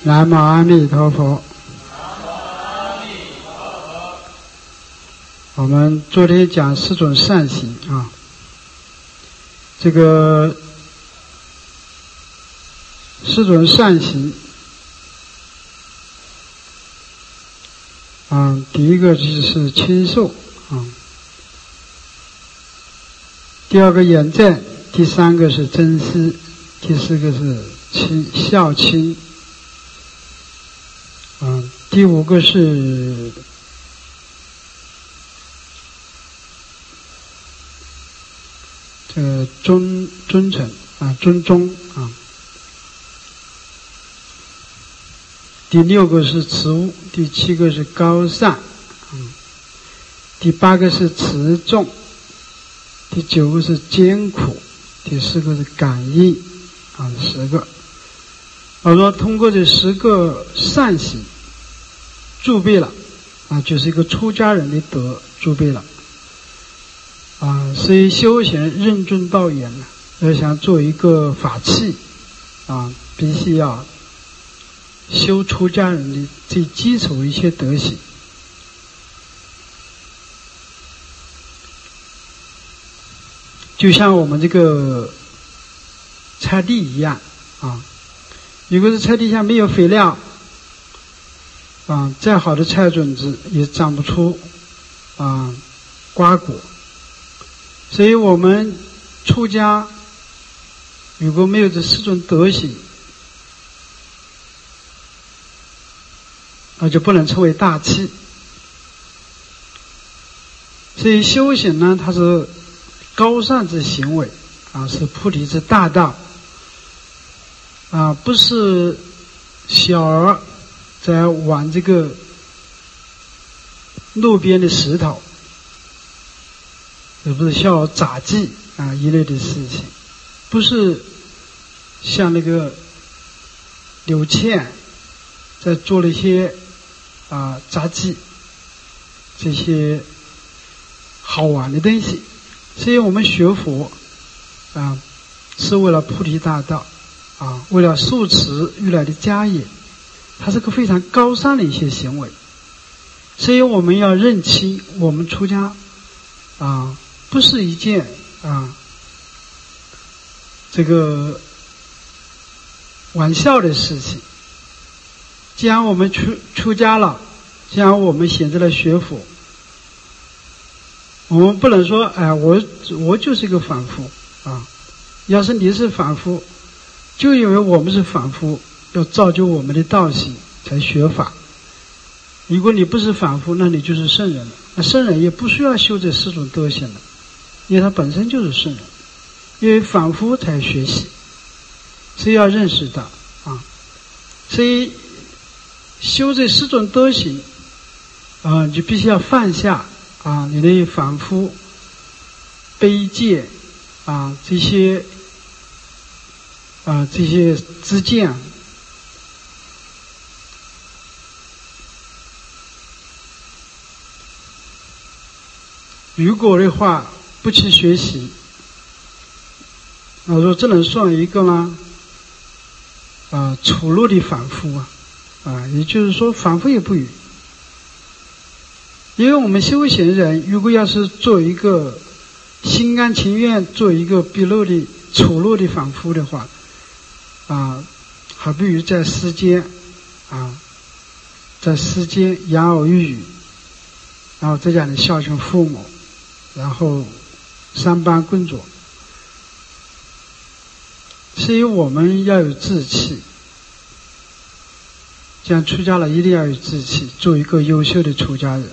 南无阿弥陀佛。我们昨天讲4种善行啊，这个4种善行第一个就是亲受第二个远赞，第三个是珍惜，第四个是孝亲第五个是这个尊称尊重第6个是慈物，第7个是高尚第8个是持重，第9个是艰苦，第10个是感应10个。我说通过这10个善行具备了就是一个出家人的德具备了所以修行任重道远要想做一个法器必须要修出家人的最基础一些德行。就像我们这个菜地一样如果是菜地下没有肥料再好的菜种子也长不出瓜果。所以我们出家如果没有这4种德行就不能称为大器。所以修行呢，它是高尚之行为是菩提之大道不是小儿在玩这个路边的石头，也不是像杂技一类的事情，不是像那个柳倩在做了一些杂技，这些好玩的东西。所以我们学佛是为了菩提大道为了受持如来的家业，它是个非常高尚的一些行为。所以我们要认清我们出家不是一件这个玩笑的事情。既然我们出家了，既然我们选择了学佛，我们不能说我就是一个凡夫要是你是凡夫，就因为我们是凡夫，要造就我们的道行才学法。如果你不是凡夫，那你就是圣人了。那圣人也不需要修这4种德行了，因为他本身就是圣人。因为凡夫才学习，所以要认识到所以修这4种德行你就必须要放下你的凡夫卑贱这些知见如果的话不去学习，我说这能算一个吗丑陋的凡夫也就是说凡夫也不语。因为我们修行人如果要是做一个心甘情愿做一个鄙陋的丑陋的凡夫的话还不如在世间养儿育女，然后在家里孝顺父母，然后3班工作。所以我们要有志气，这样出家了一定要有志气，做一个优秀的出家人。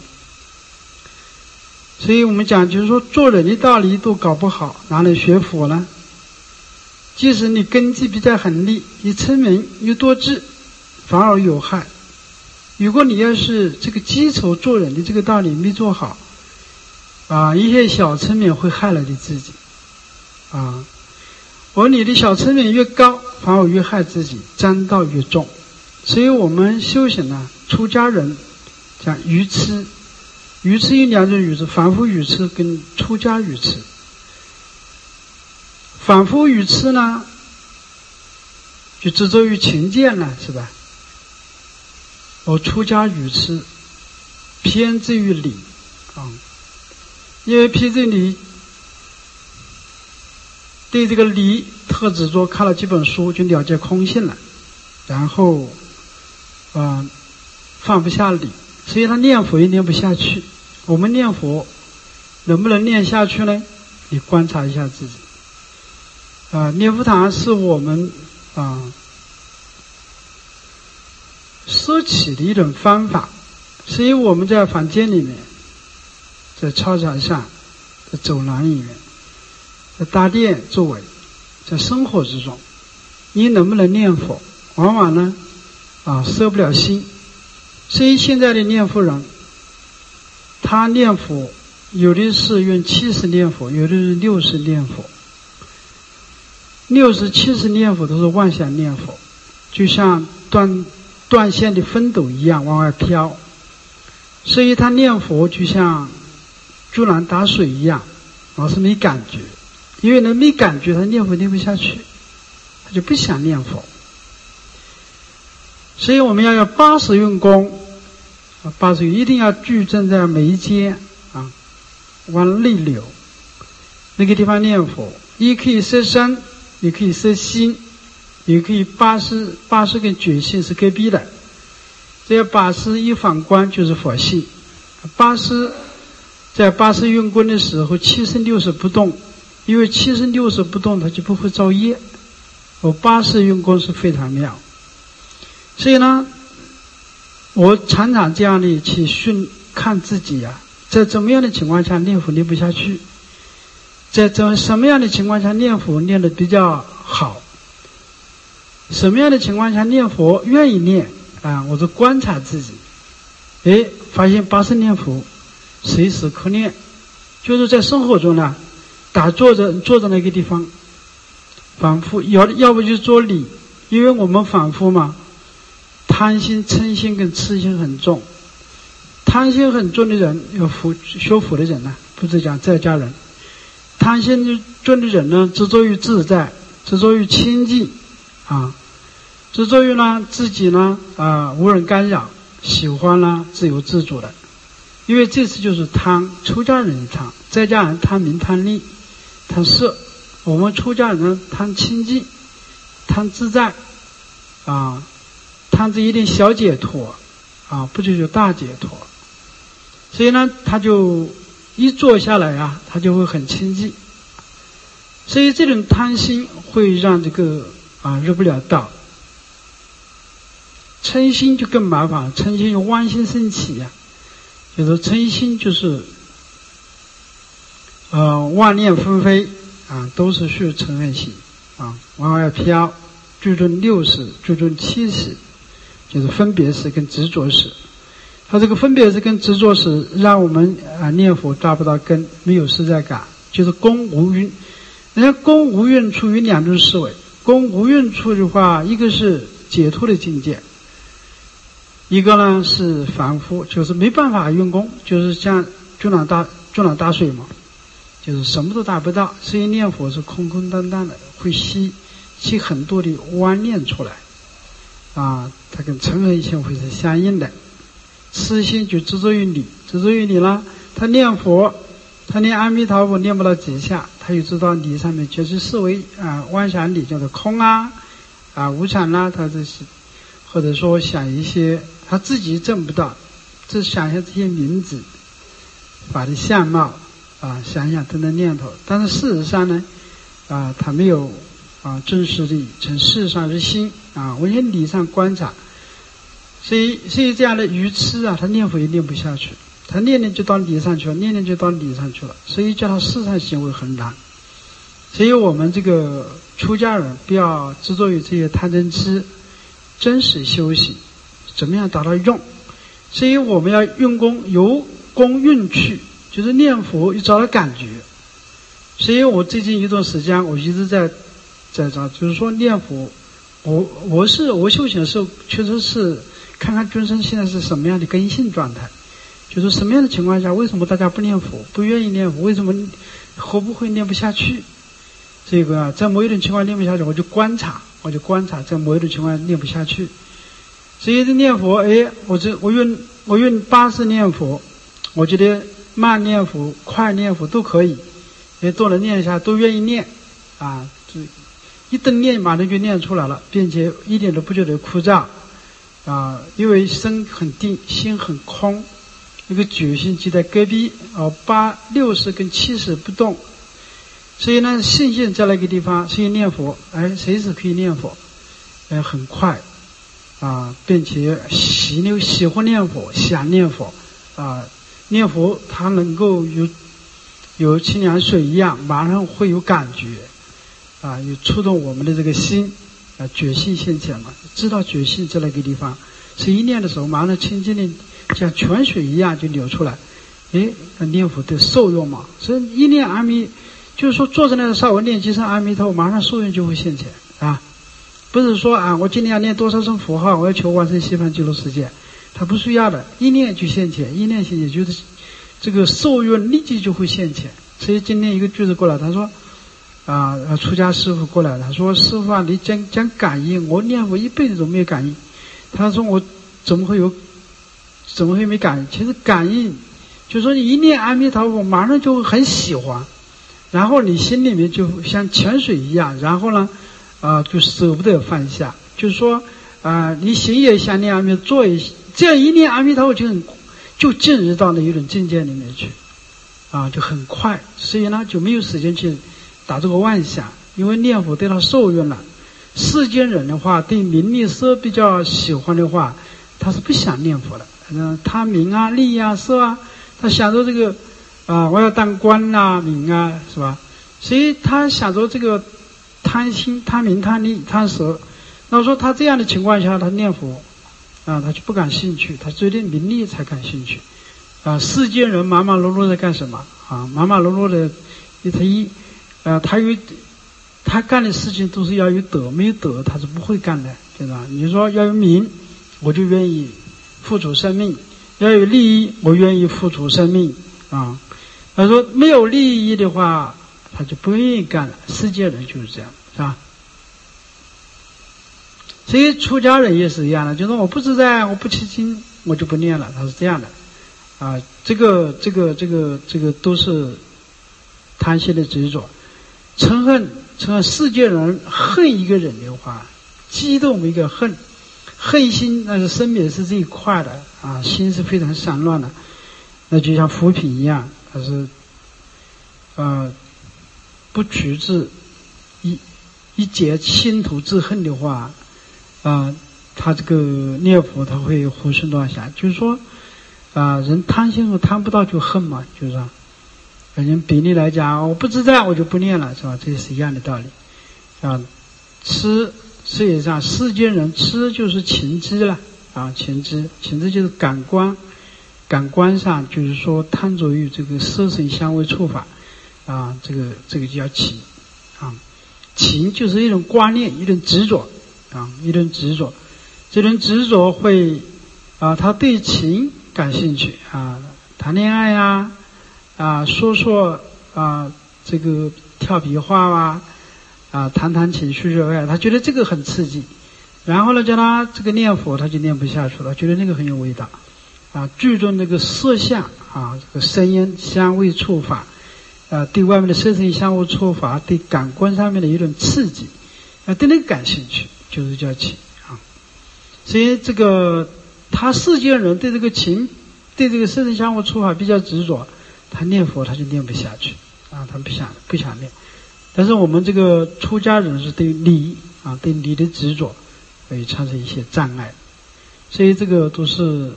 所以我们讲就是说做人的道理都搞不好，哪里学佛呢？即使你根基比较狠厉，你聪明又多智，反而有害。如果你要是这个基础做人的这个道理没做好一些小聪明会害了你自己而你的小聪明越高，反而越害自己，沾道越重。所以我们修行出家人讲愚痴，愚痴有2种愚痴，凡夫愚痴跟出家愚痴。凡夫愚痴呢就执着于情见了，是吧？ 我出家愚痴，偏执于理因为偏执于理，对这个理特执着，看了几本书就了解空性了，然后放不下理，所以他念佛也念不下去。我们念佛能不能念下去呢？你观察一下自己。念佛堂是我们摄取的一种方法，所以我们在房间里面，在操场上，在走廊里面，在大殿周围，在生活之中，你能不能念佛？往往呢摄不了心。所以现在的念佛人，他念佛有的是用70念佛，有的是60念佛。60、70念佛都是妄想念佛，就像断线的风斗一样往外飘。所以他念佛就像竹篮打水一样，老是没感觉。因为人没感觉，他念佛念不下去，他就不想念佛。所以我们要有80用功，80一定要聚正在眉间往内流那个地方念佛。也可以摄身，也可以摄心，也可以80跟觉性是隔壁的。这80一反观就是佛性。在80用功的时候，70、60不动，因为70、60不动，它就不会造业。80用功是非常妙。所以呢，我常常这样的去看自己在怎么样的情况下念佛念不下去，在什么样的情况下念佛念得比较好，什么样的情况下念佛愿意念我就观察自己。发现80念佛随时可念，就是在生活中呢，坐着那个地方，反复要不就做理，因为我们反复嘛，贪心、嗔心跟痴心很重。贪心很重的人，学佛的人呢，不是讲在家人。贪心重的人呢，执着于自在，执着于清净执着于呢自己呢无人干扰，喜欢呢自由自主的。因为这次就是贪，出家人贪，在家人贪名贪利贪色，我们出家人呢贪清净，贪自在贪这一点小解脱不就大解脱。所以呢他就一坐下来他就会很清净。所以这种贪心会让这个入不了道。嗔心就更麻烦，嗔心有妄心升起就是嗔心就是妄念纷飞都是属于嗔恨心往外飘。注重60，注重70，就是分别识跟执着识。它这个分别识跟执着识让我们念佛抓不到根，没有实在感，就是功无蕴。人家功无蕴处于2种思维。功无蕴处的话，一个是解脱的境界，一个呢是凡夫，就是没办法用功，就是像竹篮打水嘛，就是什么都达不到。所以念佛是空空荡荡的，会吸很多的妄念出来它跟嗔恨心会是相应的。痴心就执着于理，执着于理呢，他念佛，他念阿弥陀佛念不到几下，他又知道理上面就是思维妄想理，叫做空无常他这是或者说想一些他自己证不到，只想象这些名字法的相貌想想等等念头，但是事实上呢他没有真实的从事上之心我从理上观察。所以这样的愚痴他念佛也念不下去，他念就到理上去了，念就到理上去了，所以叫他事上行为很难。所以我们这个出家人不要执着于这些贪嗔痴，真实修行怎么样达到用。所以我们要用功，由功运去，就是念佛要找到感觉。所以我最近一段时间我一直在找，就是说念佛，我修行的时候确实是看看众生现在是什么样的根性状态，就是什么样的情况下为什么大家不念佛，不愿意念佛，为什么会不会念不下去。这个在某一种情况念不下去，我就观察在某一种情况念不下去所以念佛，我用八识念佛，我觉得慢念佛、快念佛都可以，都能念一下，都愿意念啊。一顿念马上就念出来了，并且一点都不觉得枯燥啊，因为身很定，心很空，那个觉性就在隔壁60跟70不动，所以呢，信心在那个地方，所以念佛，随时可以念佛，很快啊，并且喜欢念佛，想念佛啊，念佛它能够有清凉水一样，马上会有感觉。有触动我们的这个心，觉性现前了，知道觉性在那个地方，所以一念的时候，马上清净的像泉水一样就流出来，念佛的受用嘛。所以一念阿弥，就是说坐在那稍微念几声阿弥陀，马上受用就会现前啊，不是说我今天要念多少声佛号，我要求往生西方极乐世界，它不需要的，一念就现前，一念现前就是这个受用立即就会现前。所以今天一个句子过来，他说。出家师父过来了，他说：“师父啊，你讲感应，我念佛一辈子都没有感应。”他说：“我怎么会没感应？其实感应，就是说你一念阿弥陀佛，马上就会很喜欢，然后你心里面就像泉水一样，然后呢，就舍不得放下。就是说，你行也想念阿弥陀佛，坐也这样一念阿弥陀佛就进入到那一种境界里面去，就很快，所以呢就没有时间去。”打这个妄想，因为念佛对他受用了。世间人的话，对名利色比较喜欢的话，他是不想念佛的。他名啊、利啊、色啊，他想着这个我要当官啊、名啊，是吧？所以他想着这个贪心、贪名、贪利、贪色。那说他这样的情况下，他念佛他就不感兴趣，他只对名利才感兴趣。世间人忙忙碌碌在干什么？忙忙碌碌的，他干的事情都是要有德，没有德他是不会干的，对吧？你说要有名，我就愿意付出生命；要有利益，我愿意付出生命他说没有利益的话，他就不愿意干了。世界人就是这样，是吧？所以出家人也是一样的，就是我不自在，我不起心，我就不念了，他是这样的这个都是贪心的执着。嗔恨世界人恨一个人的话，激动一个恨心，那是生命是这一块的心是非常散乱的，那就像浮萍一样，它是不取自一劫心头之恨的话他这个念佛他会活生乱想，就是说人贪心和贪不到就恨嘛，就是人比例来讲，我不自在我就不念了，是吧？这是一样的道理吃世界上世间人吃就是情知了情知就是感官上，就是说贪着于这个色声香味触法这个就叫情情就是一种观念，一种执着一种执着，这种执着会他对情感兴趣谈恋爱说这个跳皮话谈情绪热爱，他觉得这个很刺激，然后呢叫他这个念佛他就念不下去了，觉得那个很有味道注重那个色相这个声音香味触法对外面的色声香味触法对感官上面的一种刺激对那个感兴趣，就是叫情所以这个他世间人对这个情对这个色声香味触法比较执着，他念佛他就念不下去他不想念。但是我们这个出家人是对理对理的执着会产生一些障碍，所以这个都是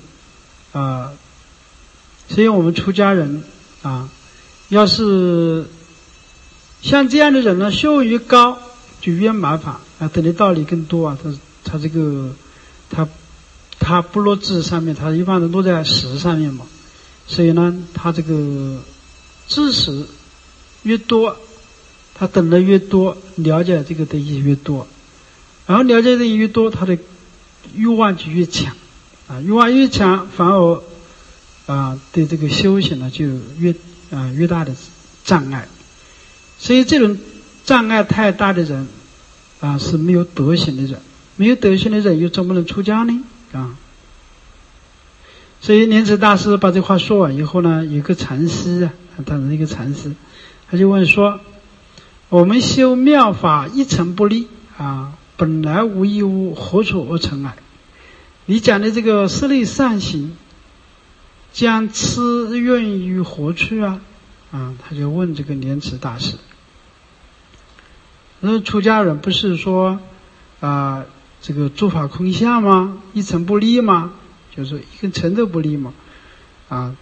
所以我们出家人要是像这样的人呢，修为越高就越麻烦等的道理更多他这个他不落智上面，他一般都落在识上面嘛，所以呢他这个知识越多，他等的越多，了解这个东西越多，然后了解的越多，他的欲望就越强欲望越强，反而对这个修行呢就越大的障碍。所以这种障碍太大的人是没有德行的人，没有德行的人又怎么能出家呢？ 啊。所以莲池大师把这话说完以后呢，有个禅师啊，他是一个禅师，他就问说：我们修妙法一尘不离啊，本来无一物，何处而尘埃？你讲的这个四类善行，将痴运于何处啊？啊，他就问这个莲池大师。那出家人不是说这个诸法空相吗？一尘不离吗？就是一根尘都不离嘛，啊，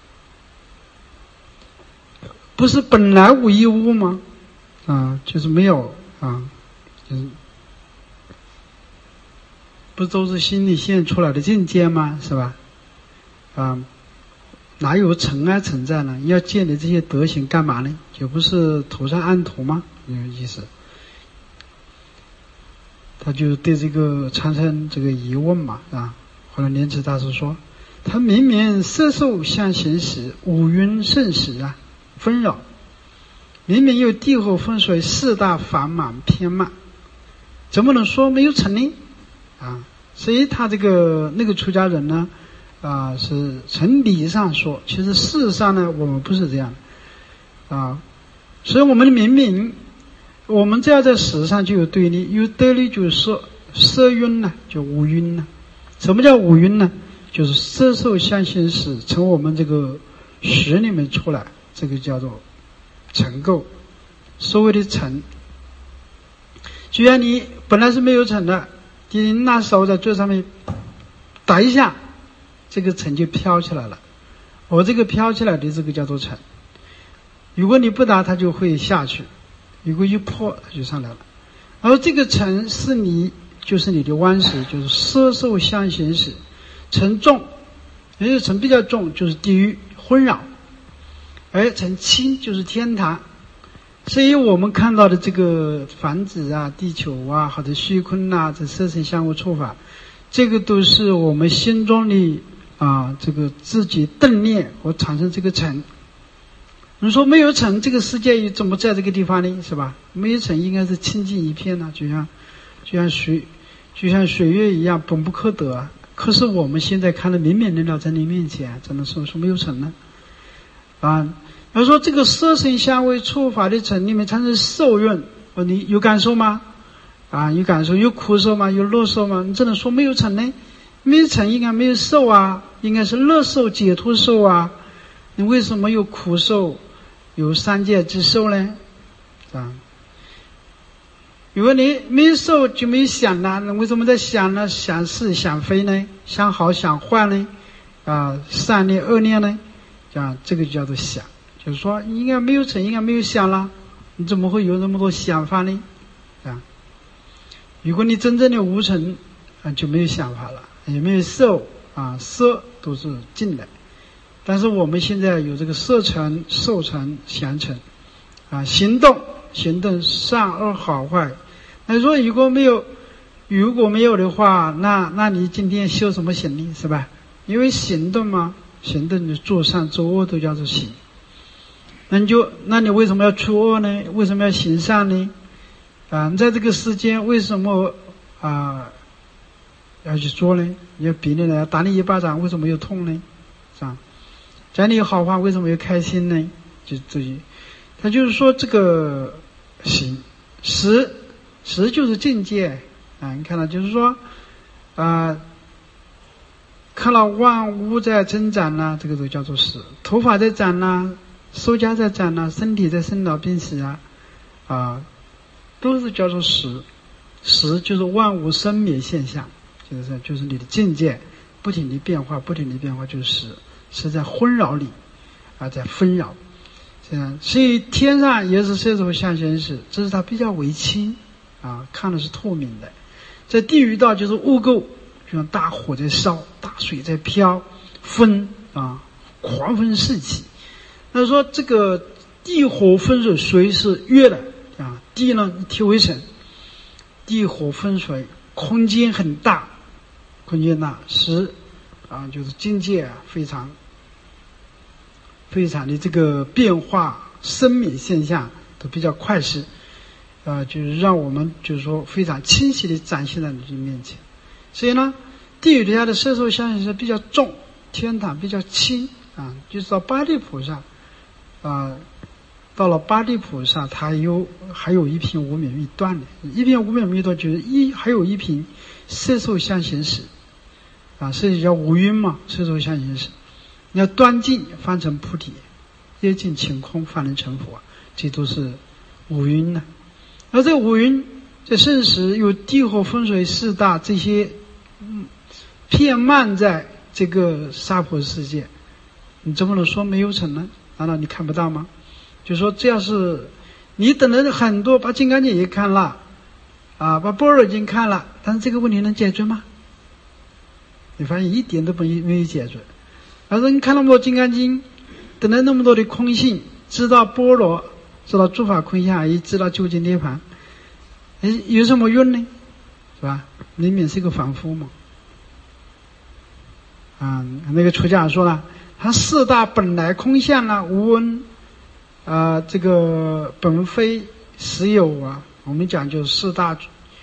不是本来无一物吗？啊，就是没有啊，就是不都是心里现出来的境界吗？是吧？啊，哪有尘埃存在呢？要建立这些德行干嘛呢？就不是头上安图吗？有意思。他就对这个产生这个疑问嘛，啊。后来莲池大师说：他明明色受相行识，五蕴盛识啊，纷扰，明明有地火风水四大繁满偏慢，怎么能说没有成呢？啊，所以他那个出家人呢，是从理上说，其实事实上呢，我们不是这样的啊。所以我们明明，我们只要在识上就有对立，有对立就是色蕴呢，就五蕴呢。什么叫五蕴呢？就是色受相行识从我们这个识里面出来，这个叫做尘垢。所谓的尘，就像你本来是没有尘的，你拿手在最上面打一下，这个尘就飘起来了。我这个飘起来的这个叫做尘，如果你不打它就会下去，如果一破它就上来了。而这个尘是就是你的顽识，就是色受相行识，尘重，而且尘比较重就是地狱昏扰，而尘轻就是天堂。所以我们看到的这个房子啊、地球啊，或者虚空啊，这色身相互触法，这个都是我们心中的这个自己动念或产生这个尘。你说没有尘，这个世界怎么在这个地方呢？是吧？没有尘应该是清净一片呢，就像水月一样本不可得啊。可是我们现在看得明明了了在你面前，怎么说没有尘呢？要说这个色身香味触法的尘里面产生受蕴，你有感受吗？有感受，有苦受吗？有乐受吗？你只能说没有尘呢？没有尘应该没有受啊，应该是乐受解脱受啊。你为什么有苦受，有三界之受呢？如果你没有受就没有想了，那为什么在想呢？想是想非呢？想好想坏呢？善念恶念呢？这个就叫做想，就是说应该没有尘，应该没有想了，你怎么会有那么多想法呢？如果你真正的无尘就没有想法了，也没有受色都是净的。但是我们现在有这个色尘、受尘、想尘行动善恶好坏。那说如果没有的话，那你今天修什么行呢？是吧？因为行动嘛，行动的做善做恶都叫做行。那你为什么要除恶呢？为什么要行善呢？你在这个世间为什么要去做呢？你要别人来打你一巴掌，为什么又痛呢？是吧？讲你好话，为什么又开心呢？就这些，他就是说这个行识就是境界你看到就是说看到万物在增长呢，这个都叫做识。头发在长呢，寿家在长呢，身体在生老病死都是叫做识。识就是万物生灭现象，就是你的境界不停地变化，就是识。是在昏扰里在纷扰。所以天上也是色受相行识，这是它比较为轻看的是透明的。在地狱道就是污垢，就像大火在烧，大水在飘，风狂风四起。那说这个地火风水水是越的地呢一体为尘，地火风水空间很大，识就是境界非常的这个变化生灭现象都比较快速就是让我们就是说非常清晰地展现在你面前。所以呢地狱底下的色受相行识比较重，天堂比较轻啊。就是到八地菩萨啊，到了八地菩萨，他还有一品无明密断的，一品无明密断就是还有一品色受相行识啊，所以叫无晕嘛，色受相行识。你要断尽翻成菩提，业尽晴空方能成佛，这都是五蕴呢。而这五蕴在圣时有地火风水四大这些遍漫在这个娑婆世界，你怎么能说没有成呢？难道你看不到吗？就说这要是你等了很多，把《金刚经》也看了啊，把《般若经》看了，但是这个问题能解决吗？你发现一点都没有解决。而是你看那么多《金刚经》，等了那么多的空性，知道般若，知道诸法空相一，知道究竟涅槃，有什么用呢？是吧？明明是一个凡夫嘛。啊，那个出家说了，他四大本来空相啊，无闻这个本非实有啊。我们讲究四大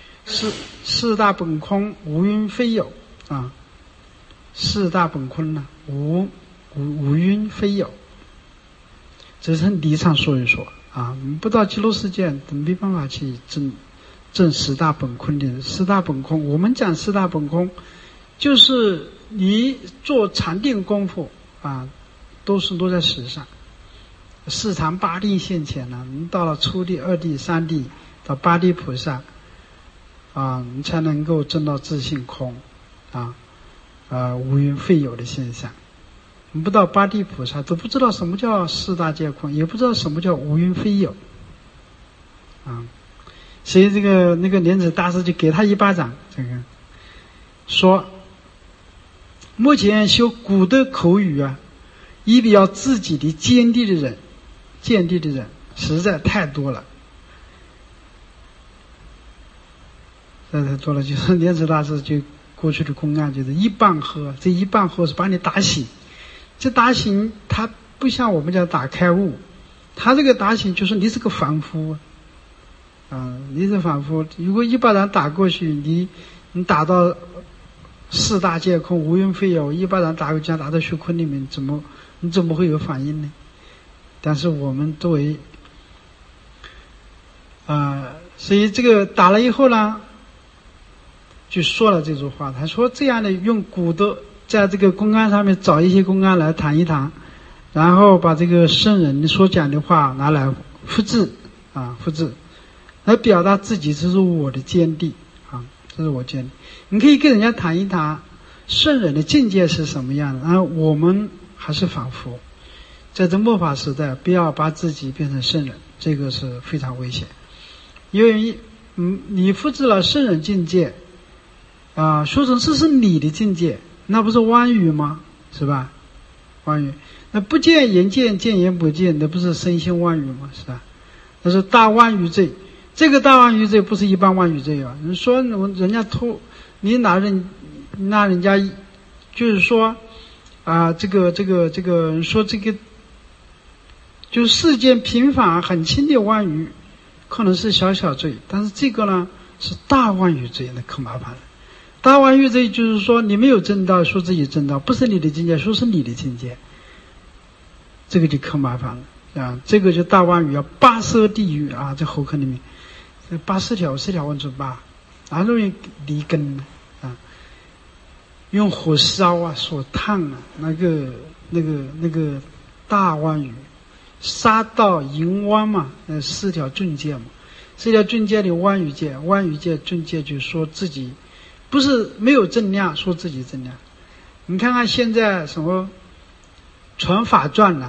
本空，无云非有啊。四大本空呢，无云非有，这是理上说一说啊。不到极乐世界，没办法去证四大本空的。四大本空，我们讲四大本空，就是你做禅定功夫啊，都在实上。四禅八定现前了，你到了初地、二地、三地，到八地菩萨啊，你才能够证到自性空啊。无云非有的现象，我们不到八地菩萨都不知道什么叫四大皆空，也不知道什么叫无云非有啊。所以那个莲子大师就给他一巴掌，这个说目前修古德口语啊，以比较自己的见地的人实在太多了，太多了。就是莲子大师就过去的公案，就是一半喝，这一半喝是把你打醒。这打醒他不像我们讲打开悟，他这个打醒就是你是个凡夫你是凡夫。如果一巴掌打过去，你打到四大皆空无云非有，一巴掌打过去打到虚空里面，你怎么会有反应呢？但是我们作为所以这个打了以后呢，就说了这句话。他说这样的用古德在这个公案上面找一些公案来谈一谈，然后把这个圣人所讲的话拿来复制来表达自己，这是我的见地啊，这是我见地。你可以跟人家谈一谈圣人的境界是什么样的，然后我们还是凡夫，在这末法时代不要把自己变成圣人，这个是非常危险。因为你复制了圣人境界说成这是你的境界，那不是妄语吗？是吧？妄语。那不见言见，见言不见，那不是身心妄语吗？是吧？那是大妄语罪。这个大妄语罪不是一般妄语罪啊！你说人家你拿人家，就是说这个说这个，就是世间平凡很轻的妄语，可能是小罪，但是这个呢是大妄语罪，那可麻烦了。大妄语罪就是说你没有证道，说自己证道，不是你的境界，说是你的境界，这个就可麻烦了这个就大妄语要八摄地狱在后课里面，这80条问出8，容易离根用火烧所烫那个大妄语，杀盗淫妄嘛，4条境界嘛，4条境界里妄语界境界就说自己不是没有正量，说自己正量。你看看现在什么传法传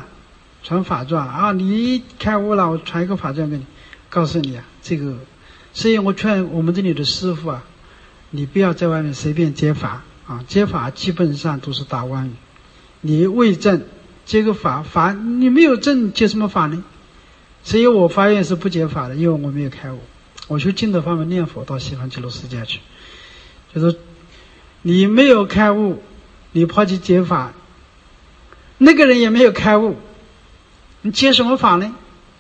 你开悟了，我传一个法传给你，告诉你这个，所以我劝我们这里的师父你不要在外面随便接法接法基本上都是大妄语。你未证接个法你没有证接什么法呢？所以我发愿是不接法的，因为我没有开悟，我去净土法门念佛到西方极乐世界去。就是你没有开悟，你跑去接法，那个人也没有开悟，你接什么法呢？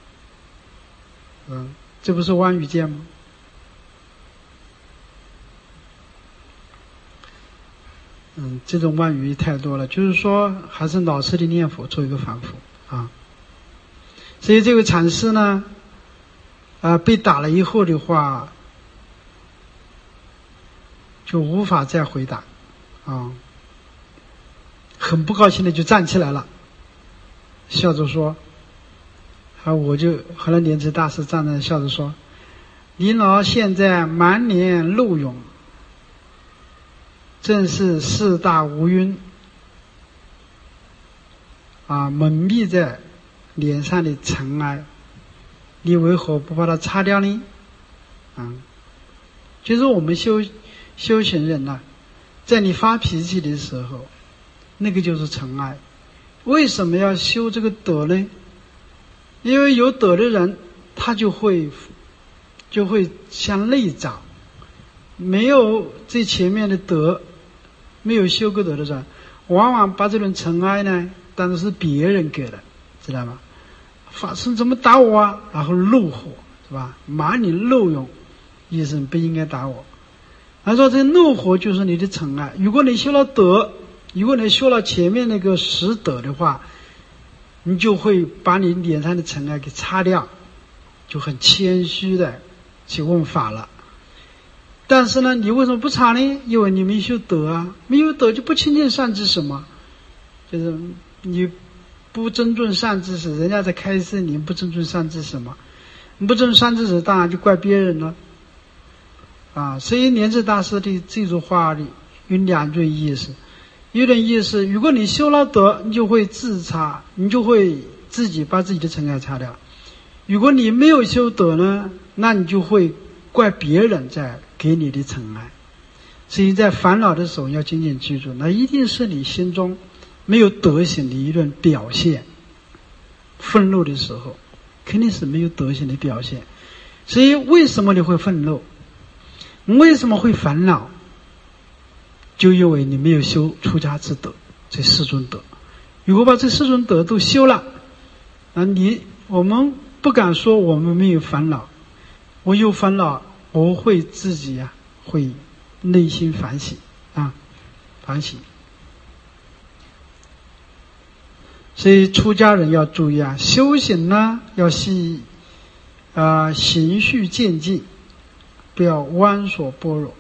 这不是妄语界吗？ 这种妄语太多了，就是说还是老实的念佛做一个反复啊。所以这位禅师呢，被打了以后的话，就无法再回答啊，很不高兴的就站起来了，笑着说：“我就后来莲池大师站在笑着说，您老现在满脸怒容。”正是四大无云蒙蔽在脸上的尘埃，你为何不把它擦掉呢？就是我们修行人呢，在你发脾气的时候，那个就是尘埃。为什么要修这个德呢？因为有德的人，他就会向内找，没有这前面的德，没有修过德的人，往往把这种尘埃呢当作是别人给的，知道吗？法师怎么打我啊？然后怒火，是吧？满脸怒容，意思不应该打我。他说这怒火就是你的尘埃。如果你修了德，如果你修了前面那个实德的话，你就会把你脸上的尘埃给擦掉，就很谦虚的去问法了。但是呢，你为什么不擦呢？因为你没修德啊，没有德就不亲近善知识嘛。就是你不尊重善知识，人家在开示，你不尊重善知识嘛？你不尊重善知识，当然就怪别人了。所以莲池大师的这句话里有两种意思。有点意思，如果你修了德，你就会自擦，你就会自己把自己的尘埃擦掉。如果你没有修德呢，那你就会怪别人在给你的尘埃。所以在烦恼的时候要紧紧记住，那一定是你心中没有德行的一种表现。愤怒的时候肯定是没有德行的表现。所以为什么你会愤怒，为什么会烦恼，就因为你没有修出家之德，这四种德。如果把这四种德都修了，我们不敢说我们没有烦恼。我有烦恼，我会自己会内心反省反省。所以出家人要注意修行呢要行序渐进，不要弯索般若。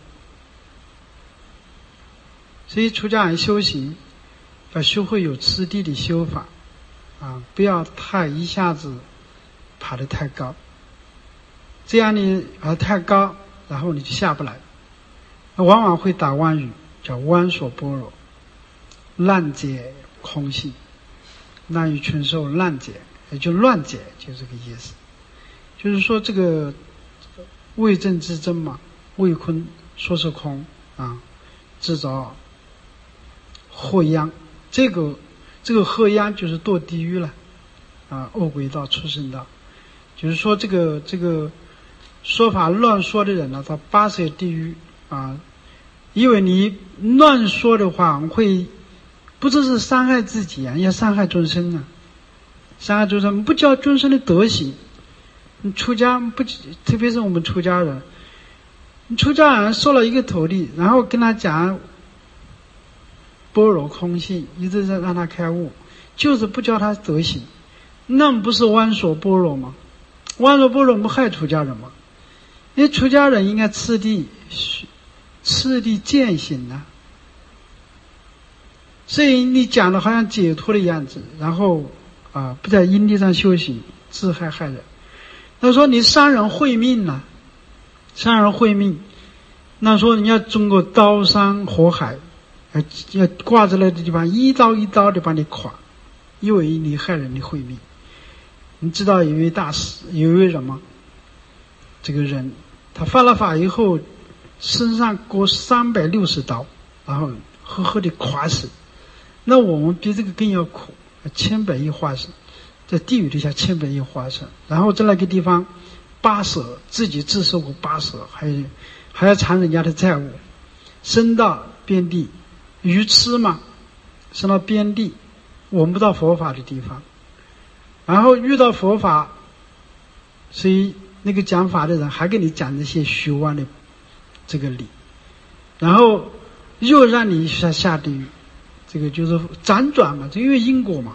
所以出家人修行要学会有次第的修法不要一下子爬得太高，这样你太高，然后你就下不来，往往会打妄语，叫弯索般若，滥解空性，滥竽充数，滥解也就乱解，就这个意思。就是说这个为正之真嘛，为空说是空制造祸殃，这个祸殃就是堕地狱了恶鬼道、畜生道。就是说这个说法乱说的人呢，到8舌地狱因为你乱说的话，会不只是伤害自己也伤害众生伤害众生，不教众生的德行。你出家特别是我们出家人，你出家人收了一个徒弟，然后跟他讲般若空性，一直在让他开悟，就是不教他德行，那不是弯索般若吗？弯索般若不害出家人吗？因为出家人应该次第践行所以你讲的好像解脱的样子，然后不在因地上修行，自害害人。他说你伤人会命伤人会命，那说你要经过刀山火海，要挂在那个地方一刀一刀的把你垮，因为你害人的会命。你知道有一位大师，有一位人吗？这个人他发了法以后，身上过360刀，然后呵呵的垮死。那我们比这个更要苦，千百亿化身，在地狱底下千百亿化身，然后在那个地方8舌，自己自受过8舌，还要偿人家的债务，升到边地，愚痴嘛，升到边地，闻不到佛法的地方，然后遇到佛法，所以那个讲法的人还给你讲这些虚妄的这个理，然后又让你下地狱，这个就是辗转嘛，这因为因果嘛。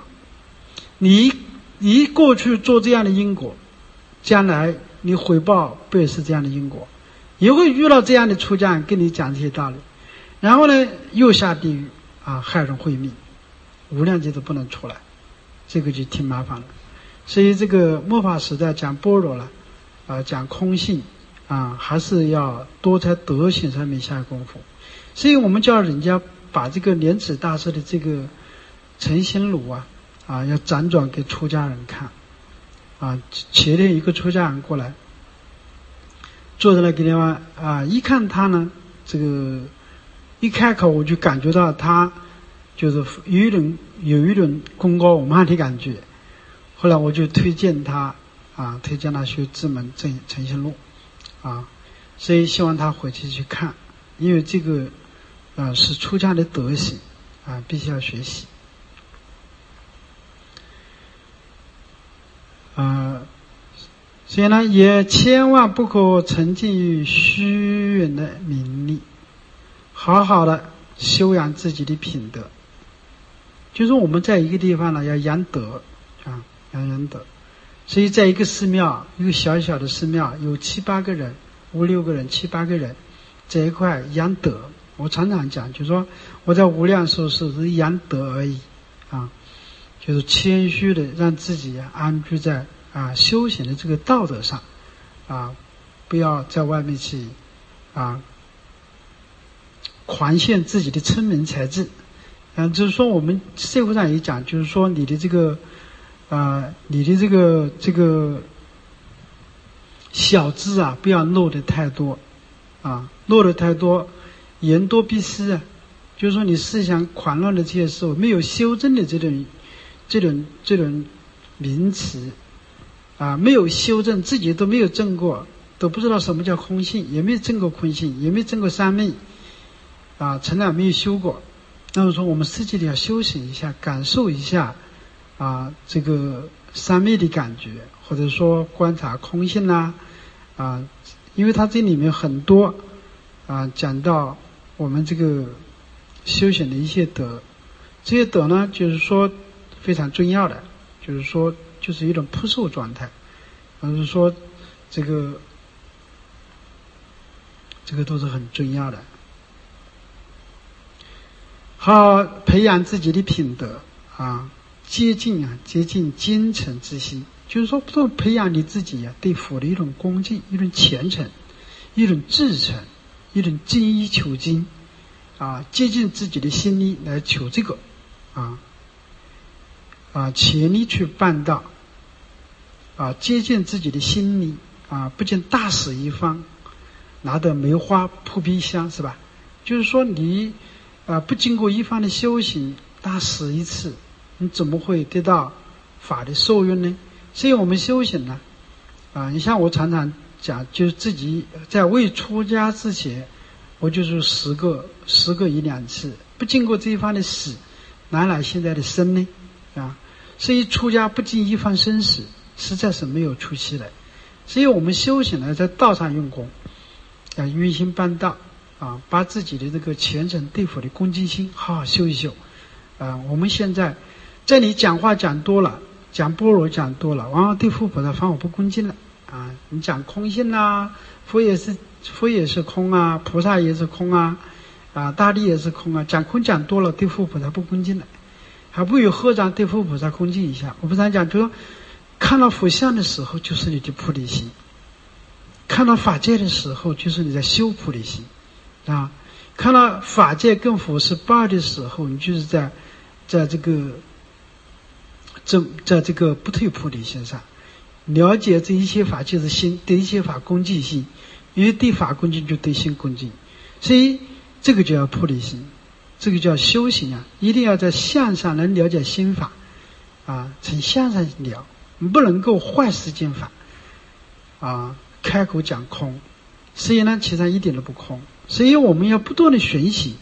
你过去做这样的因果，将来你回报不也是这样的因果？也会遇到这样的出家人跟你讲这些道理，然后呢又下地狱啊，害人慧命，无量劫都不能出来，这个就挺麻烦了。所以这个末法时代讲般若了，讲空性啊，还是要多在德行上面下功夫。所以我们叫人家把这个莲池大师的这个诚心录要辗转给出家人看啊。前天一个出家人过来，坐在那个地方一看他呢，这个一开口我就感觉到他就是有一种功高我慢的感觉。后来我就推荐他学智门诚心录所以希望他回去看，因为这个是出家的德行必须要学习所以呢，也千万不可沉浸于虚远的名利，好好的修养自己的品德。就是我们在一个地方呢，要养德要养德。所以在一个寺庙，一个小小的寺庙，有7、8个人，5、6个人，7、8个人在一块养德。我常常讲，就是说我在无量寿是养德而已就是谦虚的让自己安居在修行的这个道德上不要在外面去狂现自己的聪明才智就是说我们社会上也讲，就是说你的这个小智不要露得太多露得太多言多必失就是说你思想狂乱的这些时候，没有修正的这种名词没有修正，自己都没有证过，都不知道什么叫空性，也没有证过空性，也没有证过三昧从来没有修过。那么说我们实际的要修行一下，感受一下这个三昧的感觉，或者说观察空性因为它这里面很多讲到我们这个修行的一些德，这些德呢就是说非常重要的，就是说就是一种扑受状态，就是说这个都是很重要的。好，培养自己的品德接近精诚之心，就是说不培养你自己对佛的一种恭敬，一种虔诚，一种至诚，一种精益求精接近自己的心力来求这个全力去办道接近自己的心力不仅大死一方，拿得梅花扑鼻香，是吧？就是说你不经过一方的修行，大死一次，你怎么会得到法的受用呢？所以我们修行呢你像我常常讲，就是自己在未出家之前，我就是10个1、2次，不经过这一方的死，哪来现在的生呢所以出家不经一方生死，实在是没有出息的。所以我们修行呢，在道上用功用心办道把自己的这个虔诚对佛的恭敬心好好修一修我们现在在你讲话讲多了，讲般若讲多了，往往对佛菩萨反而不恭敬了你讲空性佛也是空菩萨也是空大地也是空讲空讲多了，对佛菩萨不恭敬了，还不如合掌对佛菩萨恭敬一下。我不常讲，就说看到佛像的时候就是你的菩提心，看到法界的时候就是你在修菩提心看到法界跟佛是不二的时候，你就是在这个不退菩提心上，了解这一切法就是心，对一切法恭敬心，因为对法恭敬就对心恭敬，所以这个就叫菩提心，这个叫修行一定要在相上能了解心法从相上了，不能够坏世间法开口讲空，所以呢其实一点都不空。所以我们要不断的学习，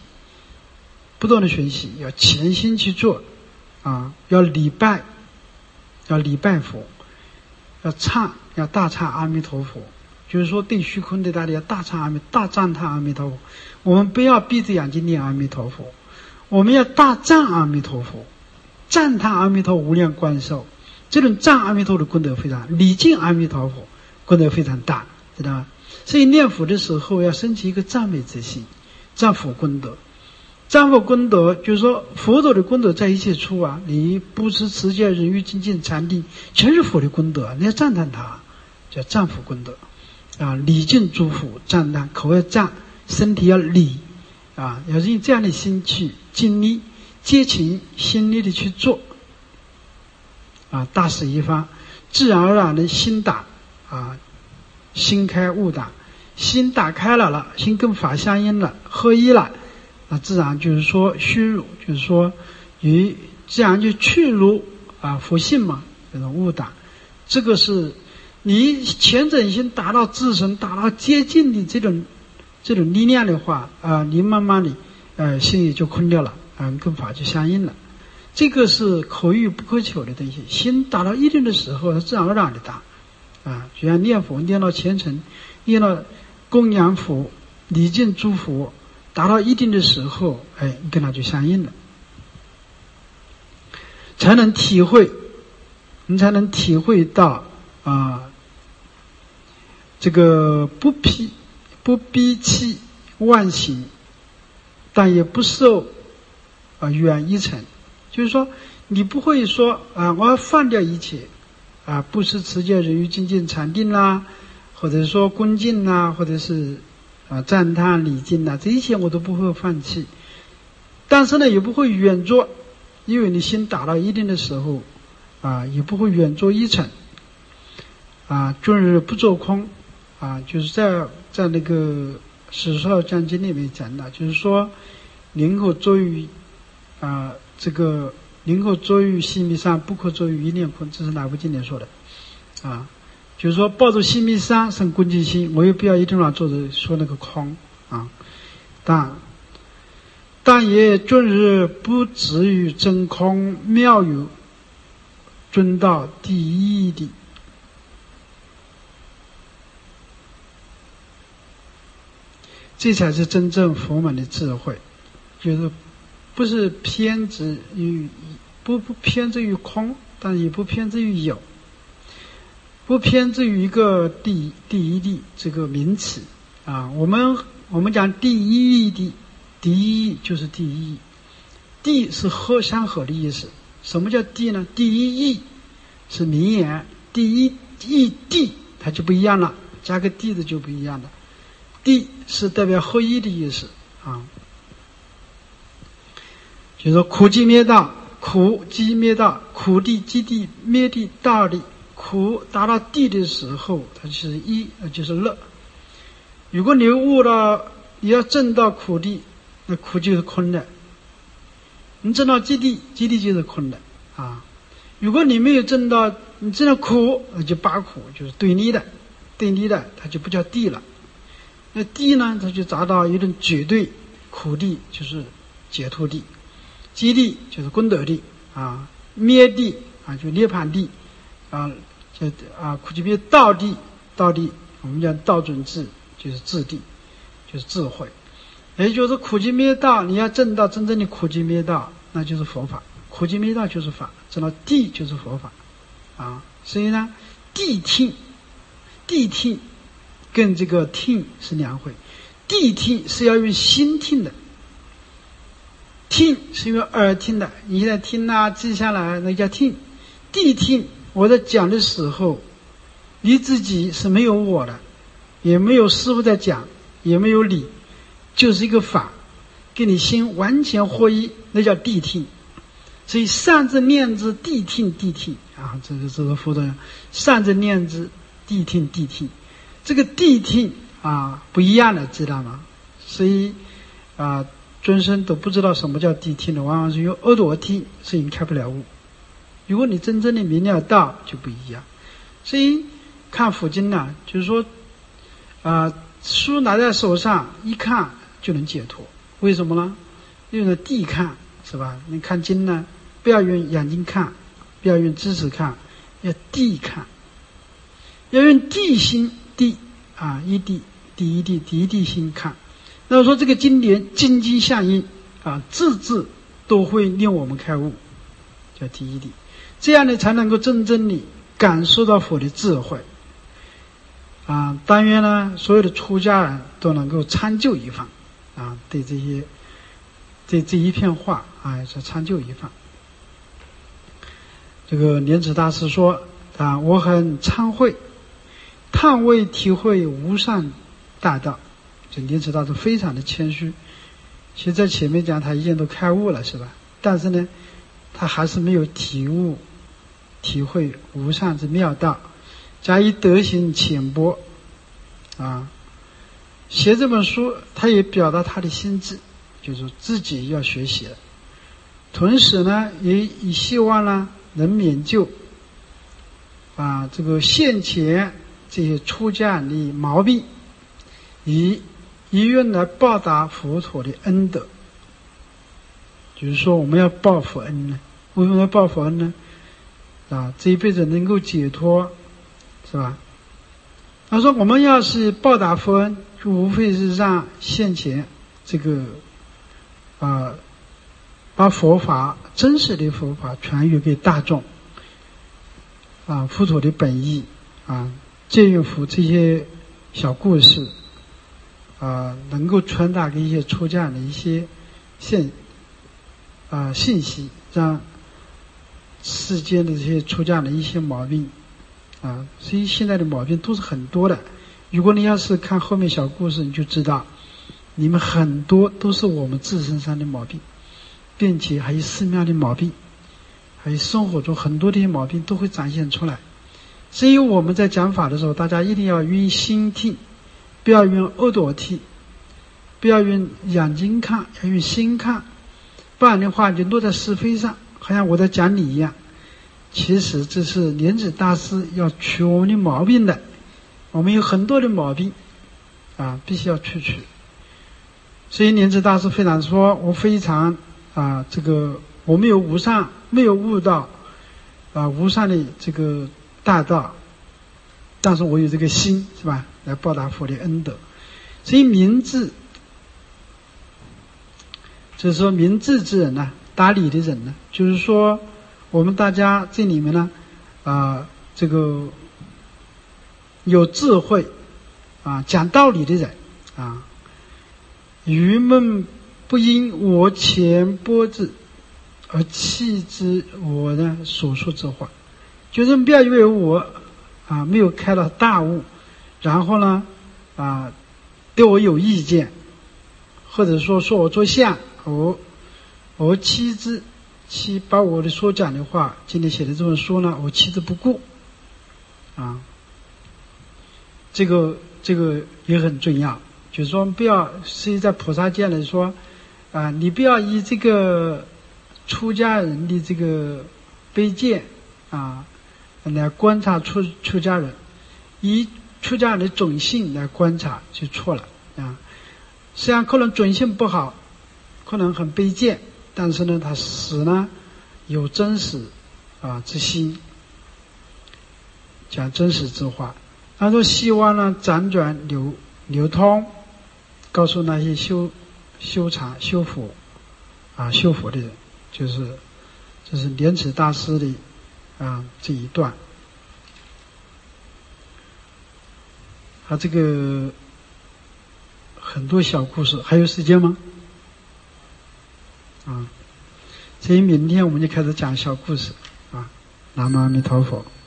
要潜心去做要礼拜佛，要大唱阿弥陀佛， 就是说对虚空的大力要大赞叹阿弥陀佛。我们不要闭着眼睛念阿弥陀佛，我们要大赞阿弥陀佛，赞叹阿弥陀无量光寿。这种赞阿弥陀的功德非常，礼敬阿弥陀佛功德非常大，知道吗？所以念佛的时候要升起一个赞美之心，赞佛功德。赞佛功德就是说佛陀的功德在一切处啊，你布施持戒忍辱精进禅定全是佛的功德，你要赞叹他，叫赞佛功德啊。礼敬诸佛，赞叹，口要赞，身体要礼啊，要用这样的心去尽力竭勤心力的去做啊，大事一方，自然而然的心打啊，心开悟打，心打开了，心跟法相应了，合一了，那自然就是说虚入，就是说与自然就去入啊佛性嘛，这种悟打。这个是你虔诚心达到自身达到接近的这种力量的话啊，你慢慢的心也就空掉了啊，跟法就相应了。这个是可遇不可求的东西，心达到一定的时候它自然而然的达啊，就像念佛念到虔诚，念到供养佛礼敬诸佛达到一定的时候，你跟它就相应了，才能体会，你才能体会到这个不逼弃万行，但也不受远一尘。就是说你不会说我要放掉一切布施持戒忍辱精进禅定啦，或者说恭敬啦，或者是赞叹礼敬啦，这一切我都不会放弃。但是呢也不会远着，因为你心达到一定的时候也不会远着一尘终日不做空就是在那个史少讲经里面讲的，就是说宁可作于这个宁可作于细密山，不可作于一念空，这是哪部经典说的就是说抱着细密山生恭敬心，我也不要一定要坐着说那个空但也终日不止于真空妙有尊到第一义谛。这才是真正佛门的智慧，就是不是偏执于不偏执于空，但也不偏执于有，不偏执于一个第一谛这个名词我们讲第一义谛，第一义就是第一义，谛是相合的意思。什么叫谛呢？第一义是名言，第一义谛它就不一样了，加个谛的就不一样了。谛是代表合一的意思就是说苦集灭道，苦集灭道，苦地即地灭地道地，苦达到地的时候它就是一，就是乐。如果你悟到你要证到苦地，那苦就是空的，你证到即地，即地就是空的如果你没有证到，你证到苦，那就八苦，就是对立的，它就不叫地了。那地呢，它就达到一种绝对，苦地就是解脱地，即地就是功德地灭地就涅槃地苦集灭道地，我们讲道准智就是智地，就是智慧。也就是苦集灭道，你要证到真正的苦集灭道，那就是佛法，苦集灭道就是法，证到地就是佛法所以呢谛听跟这个听是两回，谛听是要用心听的，听是用耳听的，你现在听记下来那叫听。谛听我在讲的时候，你自己是没有我的，也没有师父在讲，也没有理，就是一个法，跟你心完全合一，那叫谛听。所以善之念之谛听这个佛的善之念之谛听这个谛听不一样的，知道吗？所以尊生都不知道什么叫谛听的，往往是用耳朵听，所以你开不了悟。如果你真正的明了道就不一样。所以看佛经呢，就是说书拿在手上一看就能解脱。为什么呢？用的谛看，是吧？你看经呢，不要用眼睛看，不要用知识看，要谛看，要用谛心谛啊，一滴心看。那说这个经典经经相应啊，字字都会令我们开悟，叫第一滴。这样呢，才能够真正的感受到佛的智慧啊。但愿呢，所有的出家人都能够参就一方啊，对这一片话啊，是参就一方。这个莲池大师说啊，我很惭愧，叹未体会无上大道。这莲池大师非常的谦虚，其实在前面讲他已经都开悟了，是吧？但是呢，他还是没有体会无上之妙道，加以德行浅薄啊。写这本书，他也表达他的心志，就是自己要学习了。同时呢，也希望呢能免救啊这个现前这些出家人的毛病，以愿来报答佛陀的恩德。就是说，我们要报佛恩呢？为什么要报佛恩呢？啊，这一辈子能够解脱，是吧？他说，我们要是报答佛恩，就无非是让现前这个把佛法真实的佛法传阅给大众啊，佛陀的本意啊，借用佛这些小故事啊，能够传达给一些出家人的一些信息，让世间的这些出家人的一些毛病啊，所以现在的毛病都是很多的。如果你要是看后面小故事，你就知道你们很多都是我们自身上的毛病，并且还有寺庙的毛病，还有生活中很多的毛病都会展现出来。所以我们在讲法的时候，大家一定要用心听，不要用耳朵听，不要用眼睛看，要用心看，不然的话就落在是非上，好像我在讲你一样。其实这是莲池大师要去我们的毛病的，我们有很多的毛病啊，必须要去除。所以莲池大师非常说，我非常这个我没有无上，没有悟到无上的这个大道，但是我有这个心，是吧？来报答佛的恩德。所以明智，就是说明智之人呢，达理的人呢，就是说我们大家这里面呢这个有智慧讲道理的人愚闷不因我浅薄之而弃之我的所说之话，就是不要以为我没有开到大悟，然后呢对我有意见，或者说我做相，我弃之，把我的所讲的话，今天写的这本书呢，我弃之不顾这个也很重要。就是说不要，所以在菩萨界来说你不要以这个出家人的这个卑贱来观察出家人，以出家人的种性来观察就错了实际上可能种性不好，可能很卑贱，但是呢他实呢有真实之心，讲真实之话。他说希望呢辗转流通，告诉那些修禅修佛的人，这是莲池大师的这一段。这个很多小故事，还有时间吗？所以明天我们就开始讲小故事南无阿弥陀佛。